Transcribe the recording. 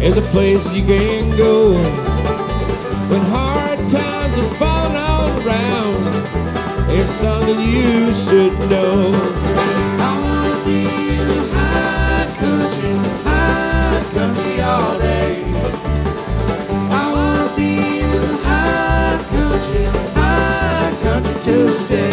is a place you can go when hard times are falling all around. It's something you should know. I wanna be in the high country all day. I wanna be in the high country to stay.